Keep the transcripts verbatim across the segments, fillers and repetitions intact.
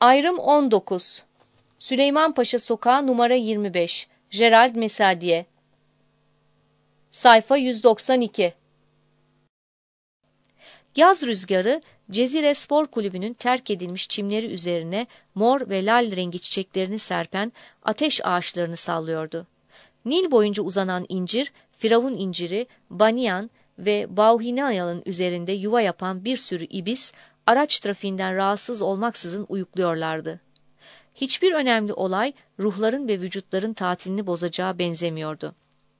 Ayrım on dokuz. Süleymanpaşa Sokağı numara yirmi beş. Gerald Mesadiye. Sayfa yüz doksan iki. Yaz rüzgarı, Cezire Spor Kulübü'nün terk edilmiş çimleri üzerine mor ve lal rengi çiçeklerini serpen ateş ağaçlarını sallıyordu. Nil boyunca uzanan incir, firavun inciri, banyan ve bauhinaya'nın üzerinde yuva yapan bir sürü ibis, araç trafiğinden rahatsız olmaksızın uyukluyorlardı. Hiçbir önemli olay ruhların ve vücutların tatilini bozacağı benzemiyordu.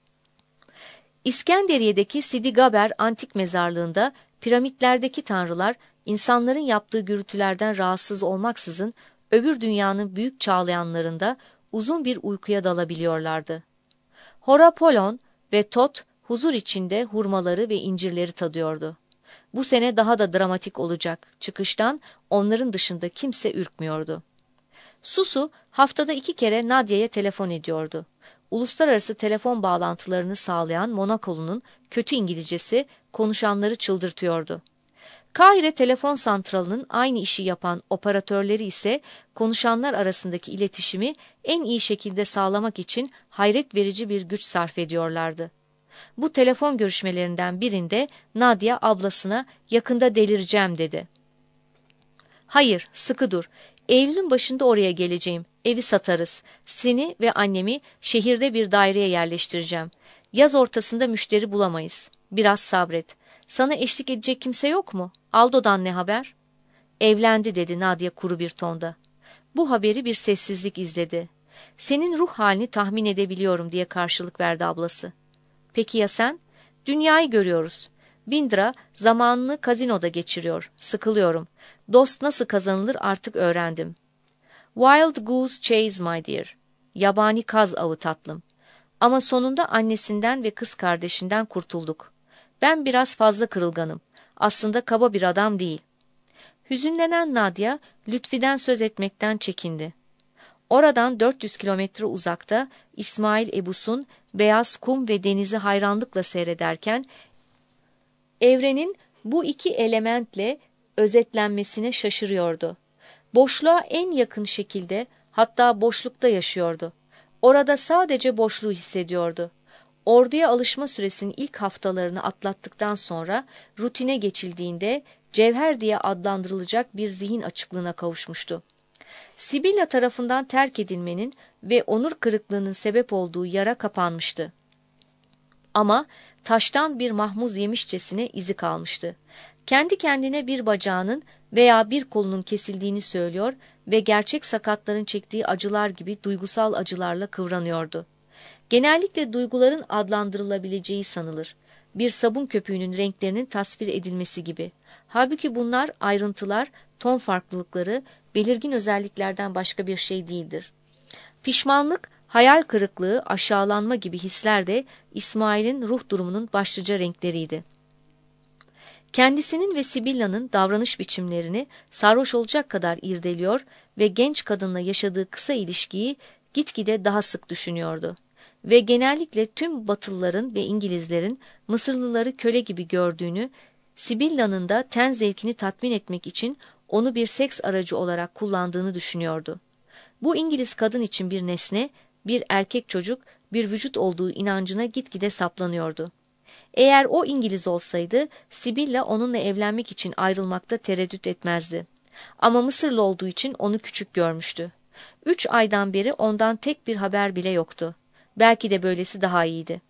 İskenderiye'deki Sidi Gaber antik mezarlığında piramitlerdeki tanrılar insanların yaptığı gürültülerden rahatsız olmaksızın öbür dünyanın büyük çağlayanlarında uzun bir uykuya dalabiliyorlardı. Horapolon ve Tot huzur içinde hurmaları ve incirleri tadıyordu. Bu sene daha da dramatik olacak. Çıkıştan onların dışında kimse ürkmüyordu. Susu haftada iki kere Nadia'ya telefon ediyordu. Uluslararası telefon bağlantılarını sağlayan Monakolu'nun kötü İngilizcesi konuşanları çıldırtıyordu. Kahire telefon santralının aynı işi yapan operatörleri ise konuşanlar arasındaki iletişimi en iyi şekilde sağlamak için hayret verici bir güç sarf ediyorlardı. Bu telefon görüşmelerinden birinde Nadia ablasına yakında delireceğim dedi. Hayır, sıkı dur. Eylül'ün başında oraya geleceğim. Evi satarız. Seni ve annemi şehirde bir daireye yerleştireceğim. Yaz ortasında müşteri bulamayız. Biraz sabret. Sana eşlik edecek kimse yok mu? Aldo'dan ne haber? Evlendi dedi Nadia kuru bir tonda. Bu haberi bir sessizlik izledi. Senin ruh halini tahmin edebiliyorum diye karşılık verdi ablası. Peki ya sen? Dünyayı görüyoruz. Bindra zamanını kazinoda geçiriyor. Sıkılıyorum. Dost nasıl kazanılır artık öğrendim. Wild goose chase my dear. Yabani kaz avı tatlım. Ama sonunda annesinden ve kız kardeşinden kurtulduk. Ben biraz fazla kırılganım. Aslında kaba bir adam değil. Hüzünlenen Nadia, Lütfi'den söz etmekten çekindi. Oradan dört yüz kilometre uzakta İsmail Ebus'un beyaz kum ve denizi hayranlıkla seyrederken, evrenin bu iki elementle özetlenmesine şaşırıyordu. Boşluğa en yakın şekilde, hatta boşlukta yaşıyordu. Orada sadece boşluğu hissediyordu. Orduya alışma süresinin ilk haftalarını atlattıktan sonra rutine geçildiğinde cevher diye adlandırılacak bir zihin açıklığına kavuşmuştu. Sibilla tarafından terk edilmenin ve onur kırıklığının sebep olduğu yara kapanmıştı. Ama taştan bir mahmuz yemişçesine izi kalmıştı. Kendi kendine bir bacağının veya bir kolunun kesildiğini söylüyor ve gerçek sakatların çektiği acılar gibi duygusal acılarla kıvranıyordu. Genellikle duyguların adlandırılabileceği sanılır. Bir sabun köpüğünün renklerinin tasvir edilmesi gibi. Halbuki bunlar ayrıntılar, ton farklılıkları, belirgin özelliklerden başka bir şey değildir. Pişmanlık, hayal kırıklığı, aşağılanma gibi hisler de İsmail'in ruh durumunun başlıca renkleriydi. Kendisinin ve Sibilla'nın davranış biçimlerini sarhoş olacak kadar irdeliyor ve genç kadınla yaşadığı kısa ilişkiyi gitgide daha sık düşünüyordu. Ve genellikle tüm Batılıların ve İngilizlerin Mısırlıları köle gibi gördüğünü, Sibilla'nın da ten zevkini tatmin etmek için onu bir seks aracı olarak kullandığını düşünüyordu. Bu İngiliz kadın için bir nesne, bir erkek çocuk, bir vücut olduğu inancına gitgide saplanıyordu. Eğer o İngiliz olsaydı, Sibilla onunla evlenmek için ayrılmakta tereddüt etmezdi. Ama Mısırlı olduğu için onu küçük görmüştü. Üç aydan beri ondan tek bir haber bile yoktu. Belki de böylesi daha iyiydi.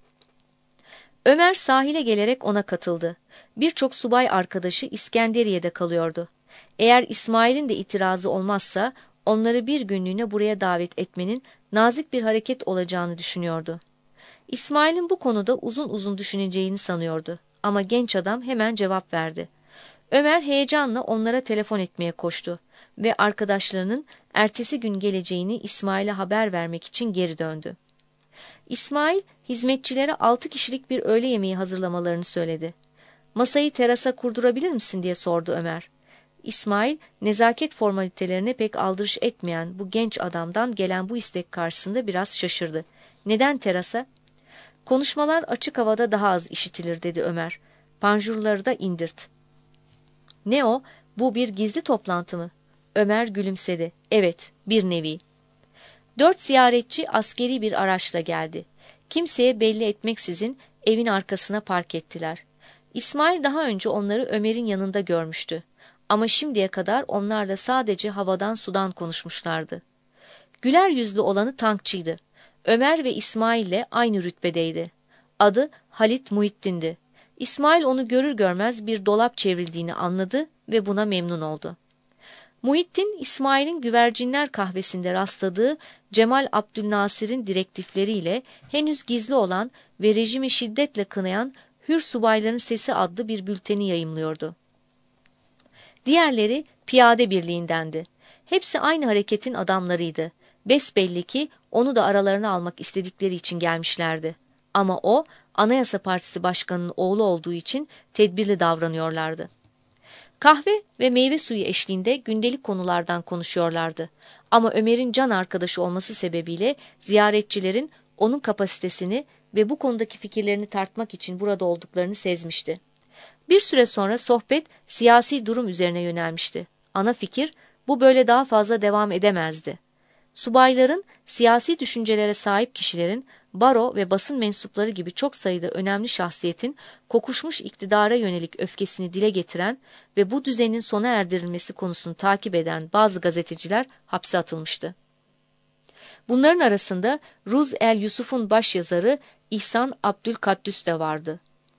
Ömer sahile gelerek ona katıldı. Birçok subay arkadaşı İskenderiye'de kalıyordu. Eğer İsmail'in de itirazı olmazsa, onları bir günlüğüne buraya davet etmenin nazik bir hareket olacağını düşünüyordu. İsmail'in bu konuda uzun uzun düşüneceğini sanıyordu. Ama genç adam hemen cevap verdi. Ömer heyecanla onlara telefon etmeye koştu ve arkadaşlarının ertesi gün geleceğini İsmail'e haber vermek için geri döndü. İsmail, hizmetçilere altı kişilik bir öğle yemeği hazırlamalarını söyledi. Masayı terasa kurdurabilir misin diye sordu Ömer. İsmail, nezaket formalitelerine pek aldırış etmeyen bu genç adamdan gelen bu istek karşısında biraz şaşırdı. Neden terasa? Konuşmalar açık havada daha az işitilir dedi Ömer. Panjurları da indirt. Ne o? Bu bir gizli toplantı mı? Ömer gülümsedi. Evet, bir nevi. Dört ziyaretçi askeri bir araçla geldi. Kimseye belli etmeksizin evin arkasına park ettiler. İsmail daha önce onları Ömer'in yanında görmüştü. Ama şimdiye kadar onlarla sadece havadan sudan konuşmuşlardı. Güler yüzlü olanı tankçıydı. Ömer ve İsmail ile aynı rütbedeydi. Adı Halit Muhittin'di. İsmail onu görür görmez bir dolap çevrildiğini anladı ve buna memnun oldu. Muhittin, İsmail'in güvercinler kahvesinde rastladığı Cemal Abdülnasir'in direktifleriyle henüz gizli olan ve rejimi şiddetle kınayan Hür Subayların Sesi adlı bir bülteni yayımlıyordu. Diğerleri piyade birliğindendi. Hepsi aynı hareketin adamlarıydı. Besbelli ki onu da aralarına almak istedikleri için gelmişlerdi. Ama o, Anayasa Partisi Başkanı'nın oğlu olduğu için tedbirli davranıyorlardı. Kahve ve meyve suyu eşliğinde gündelik konulardan konuşuyorlardı. Ama Ömer'in can arkadaşı olması sebebiyle ziyaretçilerin onun kapasitesini ve bu konudaki fikirlerini tartmak için burada olduklarını sezmişti. Bir süre sonra sohbet siyasi durum üzerine yönelmişti. Ana fikir, bu böyle daha fazla devam edemezdi. Subayların, siyasi düşüncelere sahip kişilerin, baro ve basın mensupları gibi çok sayıda önemli şahsiyetin kokuşmuş iktidara yönelik öfkesini dile getiren ve bu düzenin sona erdirilmesi konusunu takip eden bazı gazeteciler hapse atılmıştı. Bunların arasında Ruz el Yusuf'un başyazarı İhsan Abdülkaddüs de vardı.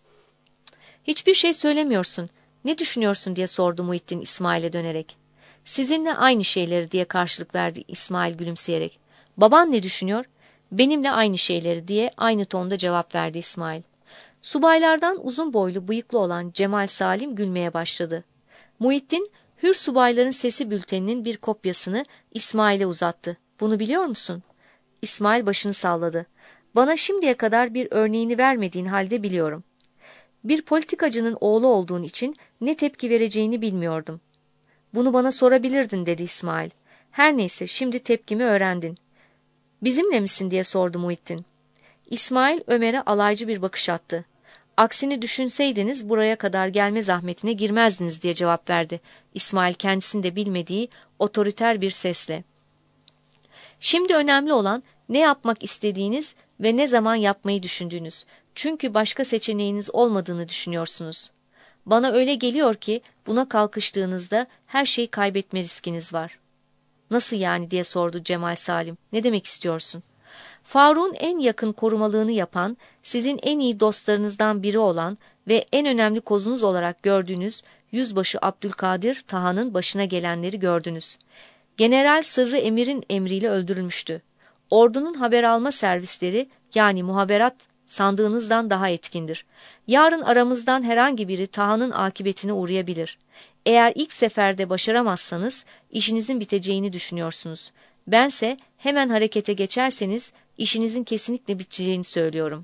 "Hiçbir şey söylemiyorsun, ne düşünüyorsun?" diye sordu Muhittin İsmail'e dönerek. "Sizinle aynı şeyleri," diye karşılık verdi İsmail gülümseyerek. "Baban ne düşünüyor?" "Benimle aynı şeyleri," diye aynı tonda cevap verdi İsmail. Subaylardan uzun boylu bıyıklı olan Cemal Salim gülmeye başladı. Muhittin, Hür Subayların Sesi bülteninin bir kopyasını İsmail'e uzattı. "Bunu biliyor musun?" İsmail başını salladı. "Bana şimdiye kadar bir örneğini vermediğin halde biliyorum. Bir politikacının oğlu olduğun için ne tepki vereceğini bilmiyordum." "Bunu bana sorabilirdin," dedi İsmail. "Her neyse, şimdi tepkimi öğrendin." "Bizimle misin?" diye sordu Muhittin. İsmail Ömer'e alaycı bir bakış attı. "Aksini düşünseydiniz buraya kadar gelme zahmetine girmezdiniz," diye cevap verdi İsmail kendisinin de bilmediği otoriter bir sesle. "Şimdi önemli olan ne yapmak istediğiniz ve ne zaman yapmayı düşündüğünüz. Çünkü başka seçeneğiniz olmadığını düşünüyorsunuz. Bana öyle geliyor ki buna kalkıştığınızda her şeyi kaybetme riskiniz var." "Nasıl yani?" diye sordu Cemal Salim. "Ne demek istiyorsun?" "Faruk'un en yakın korumalığını yapan, sizin en iyi dostlarınızdan biri olan ve en önemli kozunuz olarak gördüğünüz Yüzbaşı Abdülkadir Taha'nın başına gelenleri gördünüz. General Sırrı Emir'in emriyle öldürülmüştü. Ordunun haber alma servisleri, yani muhaberat, sandığınızdan daha etkindir. Yarın aramızdan herhangi biri Taha'nın akıbetine uğrayabilir. Eğer ilk seferde başaramazsanız işinizin biteceğini düşünüyorsunuz. Bense hemen harekete geçerseniz işinizin kesinlikle biteceğini söylüyorum."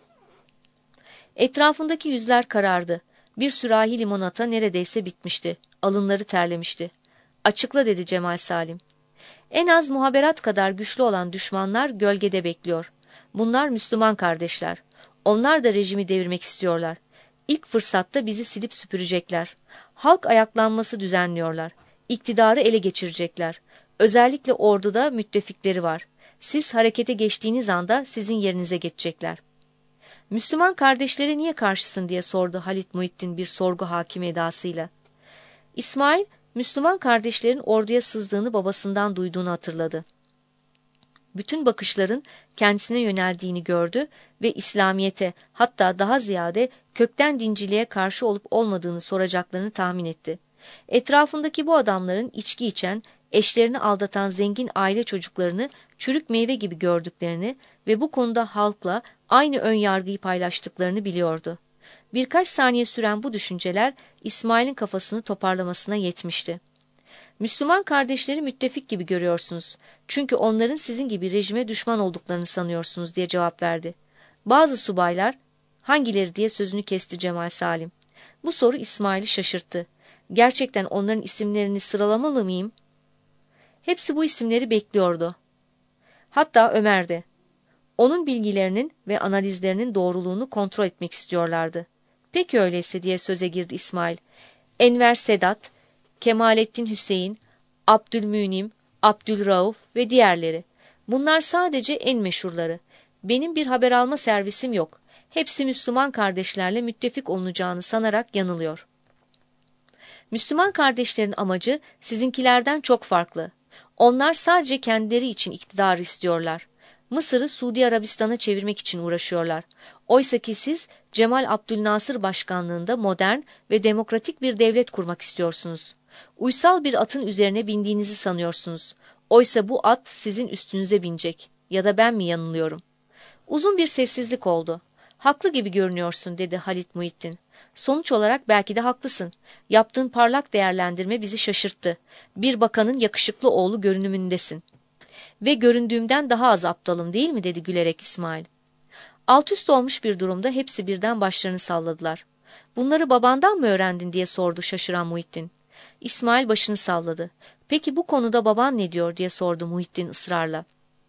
Etrafındaki yüzler karardı. Bir sürahi limonata neredeyse bitmişti. Alınları terlemişti. "Açıkla," dedi Cemal Salim. "En az muhaberat kadar güçlü olan düşmanlar gölgede bekliyor. Bunlar Müslüman kardeşler. Onlar da rejimi devirmek istiyorlar. İlk fırsatta bizi silip süpürecekler. Halk ayaklanması düzenliyorlar. İktidarı ele geçirecekler. Özellikle orduda müttefikleri var. Siz harekete geçtiğiniz anda sizin yerinize geçecekler." "Müslüman kardeşlere niye karşısın?" diye sordu Halit Muhittin bir sorgu hakimi edasıyla. İsmail, Müslüman kardeşlerin orduya sızdığını babasından duyduğunu hatırladı. Bütün bakışların kendisine yöneldiğini gördü ve İslamiyet'e, hatta daha ziyade kökten dinciliğe karşı olup olmadığını soracaklarını tahmin etti. Etrafındaki bu adamların içki içen, eşlerini aldatan zengin aile çocuklarını çürük meyve gibi gördüklerini ve bu konuda halkla aynı ön yargıyı paylaştıklarını biliyordu. Birkaç saniye süren bu düşünceler İsmail'in kafasını toparlamasına yetmişti. "Müslüman kardeşleri müttefik gibi görüyorsunuz. Çünkü onların sizin gibi rejime düşman olduklarını sanıyorsunuz," diye cevap verdi. Bazı subaylar, "Hangileri?" diye sözünü kesti Cemal Salim. Bu soru İsmail'i şaşırttı. "Gerçekten onların isimlerini sıralamalı mıyım?" Hepsi bu isimleri bekliyordu. Hatta Ömer de. Onun bilgilerinin ve analizlerinin doğruluğunu kontrol etmek istiyorlardı. "Peki öyleyse," diye söze girdi İsmail. "Enver Sedat, Kemalettin Hüseyin, Abdülmünim, Abdülrauf ve diğerleri. Bunlar sadece en meşhurları. Benim bir haber alma servisim yok. Hepsi Müslüman kardeşlerle müttefik olunacağını sanarak yanılıyor. Müslüman kardeşlerin amacı sizinkilerden çok farklı. Onlar sadece kendileri için iktidar istiyorlar. Mısır'ı Suudi Arabistan'a çevirmek için uğraşıyorlar. Oysa ki siz Cemal Abdülnasır başkanlığında modern ve demokratik bir devlet kurmak istiyorsunuz. Uysal bir atın üzerine bindiğinizi sanıyorsunuz. Oysa bu at sizin üstünüze binecek. Ya da ben mi yanılıyorum? Uzun bir sessizlik oldu. Haklı gibi görünüyorsun dedi Halit Muhittin. Sonuç olarak belki de haklısın. Yaptığın parlak değerlendirme bizi şaşırttı. Bir bakanın yakışıklı oğlu görünümündesin. Ve göründüğümden daha az aptalım değil mi dedi gülerek İsmail. Altüst olmuş bir durumda hepsi birden başlarını salladılar. Bunları babandan mı öğrendin diye sordu şaşıran Muhittin. İsmail başını salladı. Peki bu konuda baban ne diyor diye sordu Muhittin ısrarla.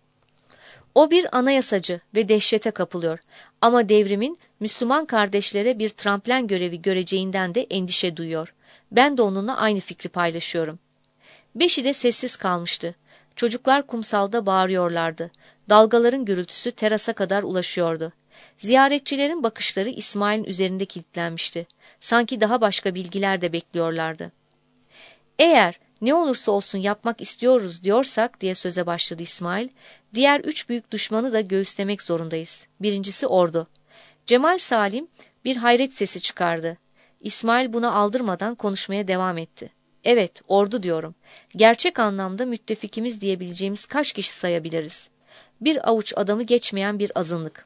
O bir anayasacı ve dehşete kapılıyor. Ama devrimin Müslüman kardeşlere bir tramplen görevi göreceğinden de endişe duyuyor. Ben de onunla aynı fikri paylaşıyorum. Beşi de sessiz kalmıştı. Çocuklar kumsalda bağırıyorlardı. Dalgaların gürültüsü terasa kadar ulaşıyordu. Ziyaretçilerin bakışları İsmail'in üzerinde kilitlenmişti. Sanki daha başka bilgiler de bekliyorlardı. Eğer ne olursa olsun yapmak istiyoruz diyorsak diye söze başladı İsmail, diğer üç büyük düşmanı da göğüslemek zorundayız. Birincisi ordu. Cemal Salim bir hayret sesi çıkardı. İsmail buna aldırmadan konuşmaya devam etti. Evet, ordu diyorum. Gerçek anlamda müttefikimiz diyebileceğimiz kaç kişi sayabiliriz? Bir avuç adamı geçmeyen bir azınlık.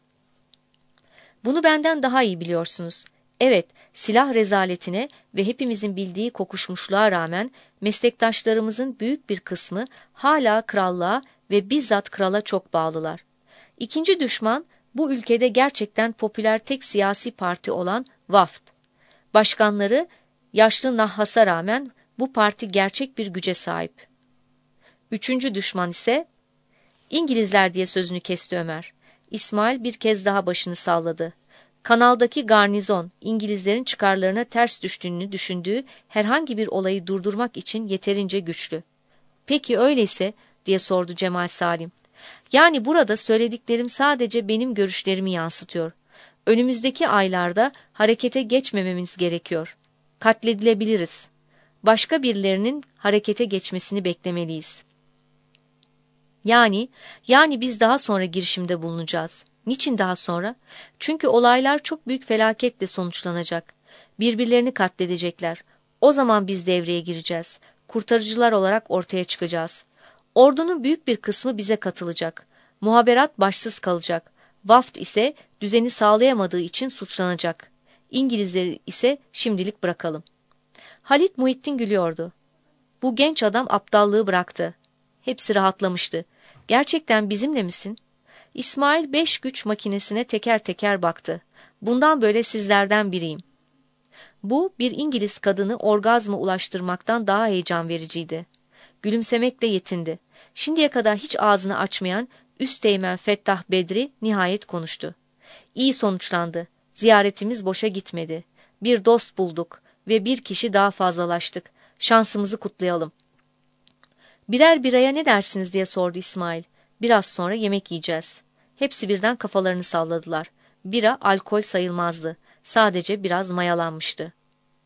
Bunu benden daha iyi biliyorsunuz. Evet, silah rezaletine ve hepimizin bildiği kokuşmuşluğa rağmen meslektaşlarımızın büyük bir kısmı hala krallığa ve bizzat krala çok bağlılar. İkinci düşman bu ülkede gerçekten popüler tek siyasi parti olan Vaft. Başkanları yaşlı Nahhas'a rağmen bu parti gerçek bir güce sahip. Üçüncü düşman ise İngilizler diye sözünü kesti Ömer. İsmail bir kez daha başını salladı. Kanaldaki garnizon, İngilizlerin çıkarlarına ters düştüğünü düşündüğü herhangi bir olayı durdurmak için yeterince güçlü. Peki öyleyse diye sordu Cemal Salim. Yani burada söylediklerim sadece benim görüşlerimi yansıtıyor. Önümüzdeki aylarda harekete geçmememiz gerekiyor. Katledilebiliriz. Başka birilerinin harekete geçmesini beklemeliyiz. Yani, yani biz daha sonra girişimde bulunacağız. Niçin daha sonra? Çünkü olaylar çok büyük felaketle sonuçlanacak. Birbirlerini katledecekler. O zaman biz devreye gireceğiz. Kurtarıcılar olarak ortaya çıkacağız. Ordunun büyük bir kısmı bize katılacak. Muhaberat başsız kalacak. Vaft ise düzeni sağlayamadığı için suçlanacak. İngilizleri ise şimdilik bırakalım. Halit Muhittin gülüyordu. Bu genç adam aptallığı bıraktı. Hepsi rahatlamıştı. Gerçekten bizimle misin? İsmail beş güç makinesine teker teker baktı. Bundan böyle sizlerden biriyim. Bu bir İngiliz kadını orgazma ulaştırmaktan daha heyecan vericiydi. Gülümsemekle yetindi. Şimdiye kadar hiç ağzını açmayan Üsteğmen Fettah Bedri nihayet konuştu. İyi sonuçlandı. Ziyaretimiz boşa gitmedi. Bir dost bulduk ve bir kişi daha fazlalaştık. Şansımızı kutlayalım. Birer biraya ne dersiniz diye sordu İsmail. Biraz sonra yemek yiyeceğiz. Hepsi birden kafalarını salladılar. Bira alkol sayılmazdı. Sadece biraz mayalanmıştı.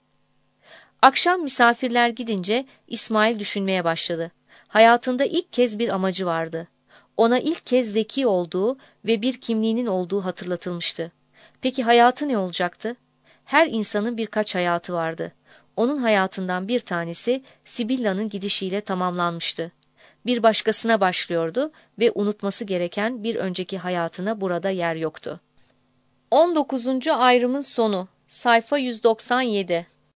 Akşam misafirler gidince İsmail düşünmeye başladı. Hayatında ilk kez bir amacı vardı. Ona ilk kez zeki olduğu ve bir kimliğinin olduğu hatırlatılmıştı. Peki hayatı ne olacaktı? Her insanın birkaç hayatı vardı. Onun hayatından bir tanesi Sibilla'nın gidişiyle tamamlanmıştı. Bir başkasına başlıyordu ve unutması gereken bir önceki hayatına burada yer yoktu. on dokuzuncu ayrımın sonu. Sayfa yüz doksan yedi.